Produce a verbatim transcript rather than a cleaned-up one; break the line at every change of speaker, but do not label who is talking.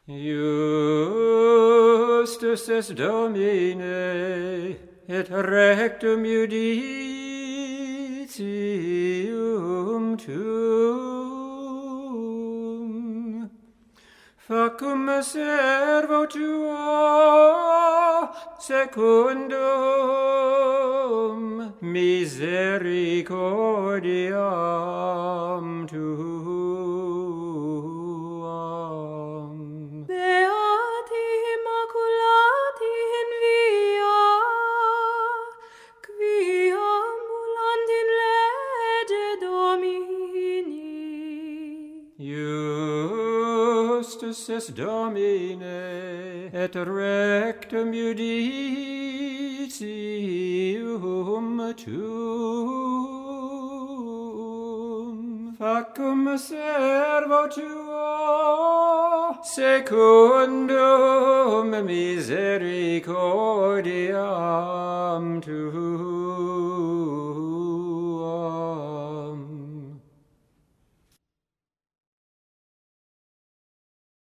Justus est Domine, et rectum judicium tuum. Facum servo tuo secundum misericordiam tuam.
Beati Immaculati in via, qui ambulant in lege Domini.
Justus est Domine, et rectum judicium tuum. Facum servo tuo secundum misericordiam tuum.